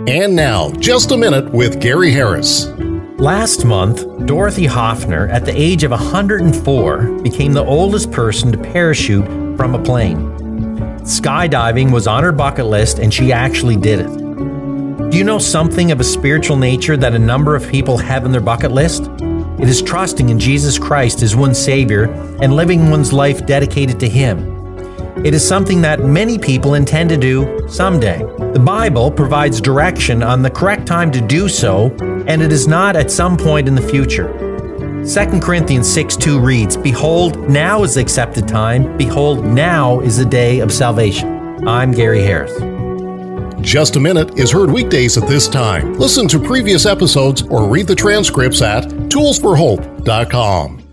And now, Just a Minute with Gary Harris. Last month, Dorothy Hoffner, at the age of 104, became the oldest person to parachute from a plane. Skydiving was on her bucket list, and she actually did it. Do you know something of a spiritual nature that a number of people have on their bucket list? It is trusting in Jesus Christ as one's Savior and living one's life dedicated to Him. It is something that many people intend to do someday. The Bible provides direction on the correct time to do so, and it is not at some point in the future. 2 Corinthians 6:2 reads, "Behold, now is the accepted time. Behold, now is the day of salvation." I'm Gary Harris. Just a Minute is heard weekdays at this time. Listen to previous episodes or read the transcripts at toolsforhope.com.